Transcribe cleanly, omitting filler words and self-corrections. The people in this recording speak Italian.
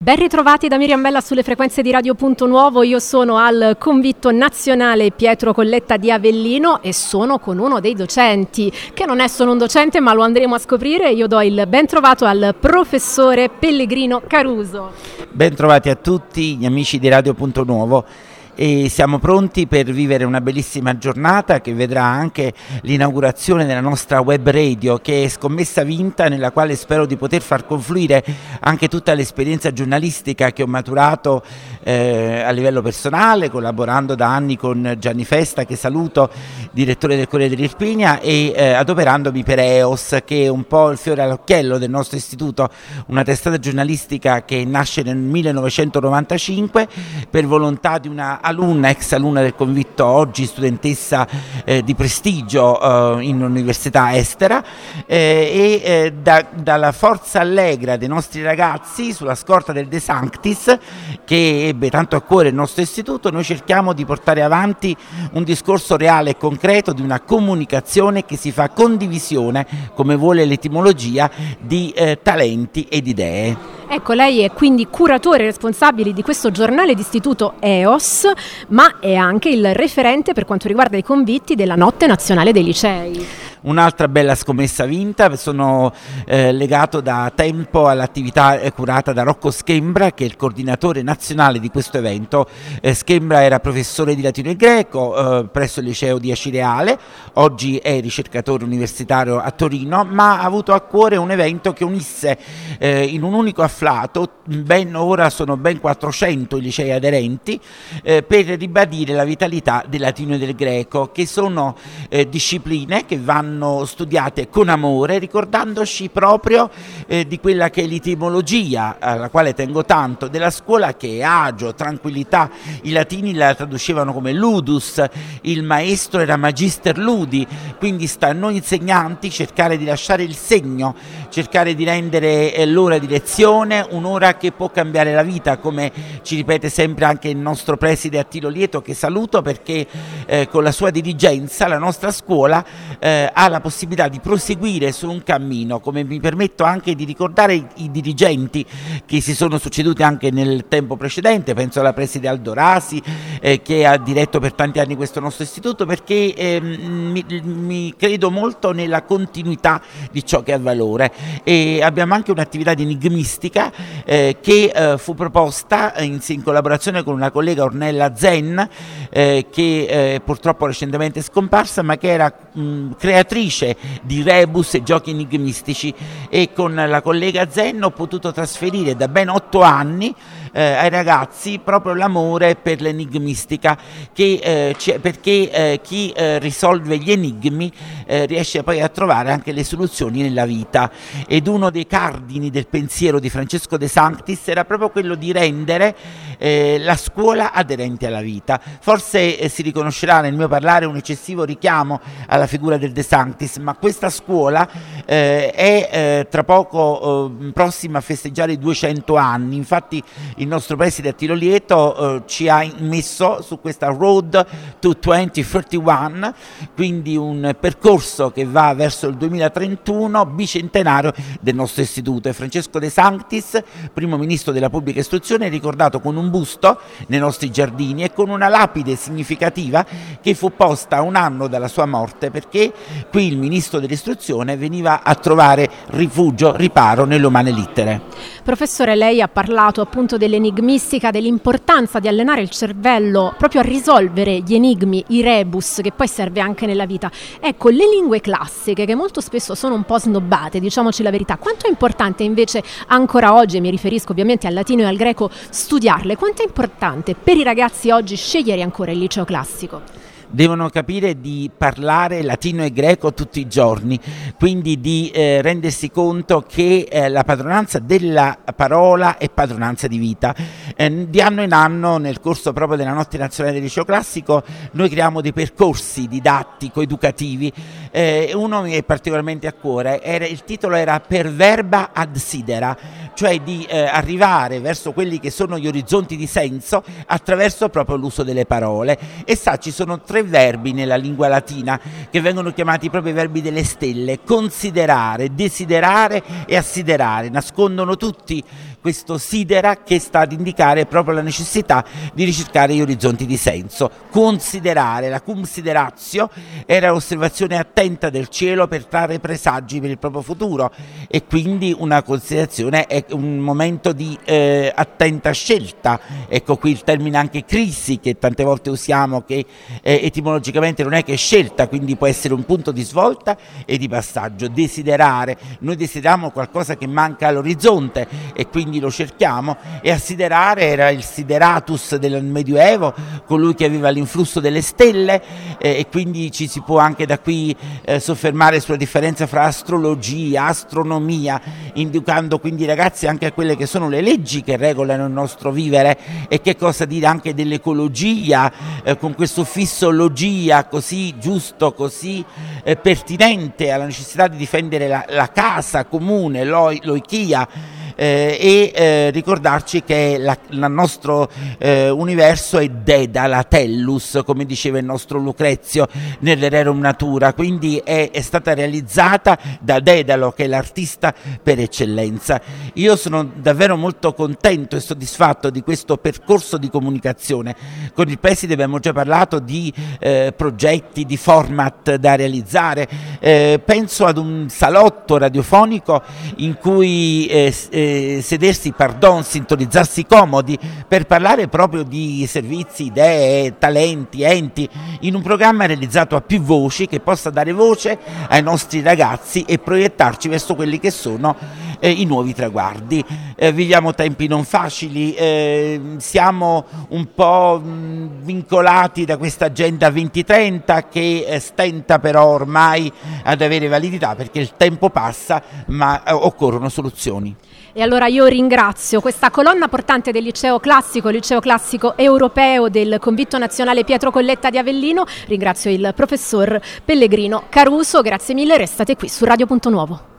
Ben ritrovati da Miriam Bella sulle frequenze di Radio Punto Nuovo. Io sono al Convitto Nazionale Pietro Colletta di Avellino e sono con uno dei docenti, che non è solo un docente ma lo andremo a scoprire. Io do il ben trovato al professore Pellegrino Caruso. Ben trovati a tutti gli amici di Radio Punto Nuovo. E siamo pronti per vivere una bellissima giornata che vedrà anche l'inaugurazione della nostra web radio, che è Scommessa Vinta, nella quale spero di poter far confluire anche tutta l'esperienza giornalistica che ho maturato a livello personale, collaborando da anni con Gianni Festa, che saluto, direttore del Corriere dell'Irpinia, e adoperandomi per EOS, che è un po' il fiore all'occhiello del nostro istituto, una testata giornalistica che nasce nel 1995 per volontà di una ex alunna del Convitto, oggi studentessa di prestigio in un'università estera, dalla forza allegra dei nostri ragazzi, sulla scorta del De Sanctis, che ebbe tanto a cuore il nostro istituto, noi cerchiamo di portare avanti un discorso reale e concreto di una comunicazione che si fa condivisione, come vuole l'etimologia, di talenti ed idee. Ecco, lei è quindi curatore responsabile di questo giornale d'istituto EOS, ma è anche il referente per quanto riguarda i convitti della Notte Nazionale dei Licei. Un'altra bella scommessa vinta, sono legato da tempo all'attività curata da Rocco Schembra, che è il coordinatore nazionale di questo evento. Schembra era professore di latino e greco presso il liceo di Acireale, oggi è ricercatore universitario a Torino, ma ha avuto a cuore un evento che unisse in un unico afflato, ora sono ben 400 i licei aderenti, per ribadire la vitalità del latino e del greco, che sono discipline che vanno studiate con amore, ricordandoci proprio di quella che è l'etimologia, alla quale tengo tanto, della scuola, che è agio, tranquillità. I latini la traducevano come ludus, il maestro era magister ludi, quindi sta a noi insegnanti cercare di lasciare il segno, cercare di rendere l'ora di lezione un'ora che può cambiare la vita, come ci ripete sempre anche il nostro preside Attilo Lieto, che saluto, perché con la sua dirigenza la nostra scuola ha la possibilità di proseguire su un cammino, come mi permetto anche di ricordare i dirigenti che si sono succeduti anche nel tempo precedente. Penso alla preside Aldorasi, che ha diretto per tanti anni questo nostro istituto, perché mi credo molto nella continuità di ciò che ha valore. E abbiamo anche un'attività di enigmistica che fu proposta in collaborazione con una collega, Ornella Zen, che purtroppo recentemente scomparsa, ma che era creatrice di rebus e giochi enigmistici, e con la collega Zen ho potuto trasferire da ben 8 anni ai ragazzi proprio l'amore per l'enigmistica, perché chi risolve gli enigmi riesce poi a trovare anche le soluzioni nella vita. Ed uno dei cardini del pensiero di Francesco De Sanctis era proprio quello di rendere la scuola aderente alla vita. Forse si riconoscerà nel mio parlare un eccessivo richiamo alla figura del De Sanctis, ma questa scuola è tra poco prossima a festeggiare i 200 anni. Infatti il nostro preside Attilo Lieto ci ha messo su questa Road to 2031, quindi un percorso che va verso il 2031, bicentenario del nostro istituto. E Francesco De Sanctis, primo ministro della pubblica istruzione, è ricordato con un busto nei nostri giardini e con una lapide significativa che fu posta a un anno dalla sua morte, perché qui il ministro dell'istruzione veniva a trovare rifugio, riparo nelle umane littere. Professore, lei ha parlato appunto dell'enigmistica, dell'importanza di allenare il cervello proprio a risolvere gli enigmi, i rebus, che poi serve anche nella vita. Ecco, le lingue classiche, che molto spesso sono un po' snobbate, diciamoci la verità, quanto è importante invece ancora oggi, e mi riferisco ovviamente al latino e al greco, studiarle? Quanto è importante per i ragazzi oggi scegliere ancora il liceo classico? Devono capire di parlare latino e greco tutti i giorni, quindi di rendersi conto che la padronanza della parola è padronanza di vita. Di anno in anno, nel corso proprio della Notte Nazionale del Liceo Classico, noi creiamo dei percorsi didattico-educativi. Uno mi è particolarmente a cuore, il titolo era Per verba ad sidera, cioè di arrivare verso quelli che sono gli orizzonti di senso attraverso proprio l'uso delle parole. E ci sono 3 verbi nella lingua latina che vengono chiamati proprio i verbi delle stelle: considerare, desiderare e assiderare. Nascondono tutti questo sidera che sta ad indicare proprio la necessità di ricercare gli orizzonti di senso. Considerare, la consideratio era l'osservazione attenta del cielo per trarre presagi per il proprio futuro, e quindi una considerazione è un momento di attenta scelta. Ecco qui il termine anche crisi, che tante volte usiamo, che etimologicamente non è che scelta, quindi può essere un punto di svolta e di passaggio. Desiderare, noi desideriamo qualcosa che manca all'orizzonte e quindi lo cerchiamo, e a siderare era il sideratus del Medioevo, colui che aveva l'influsso delle stelle, e quindi ci si può anche da qui soffermare sulla differenza fra astrologia, astronomia, indicando quindi, ragazzi, anche a quelle che sono le leggi che regolano il nostro vivere, e che cosa dire anche dell'ecologia, con questo fisso logia così giusto, così pertinente alla necessità di difendere la casa comune, l'oikia, e ricordarci che il nostro universo è Dedala Tellus, come diceva il nostro Lucrezio nell'Rerum Natura, quindi è stata realizzata da Dedalo, che è l'artista per eccellenza. Io sono davvero molto contento e soddisfatto di questo percorso di comunicazione. Con il preside abbiamo già parlato di progetti, di format da realizzare. Penso ad un salotto radiofonico in cui sedersi, sintonizzarsi comodi per parlare proprio di servizi, idee, talenti, enti, in un programma realizzato a più voci, che possa dare voce ai nostri ragazzi e proiettarci verso quelli che sono i nuovi traguardi. Viviamo tempi non facili, siamo un po' vincolati da questa agenda 2030 che stenta però ormai ad avere validità, perché il tempo passa, ma occorrono soluzioni. E allora io ringrazio questa colonna portante del liceo classico europeo del Convitto Nazionale Pietro Colletta di Avellino, ringrazio il professor Pellegrino Caruso, grazie mille, restate qui su Radio Punto Nuovo.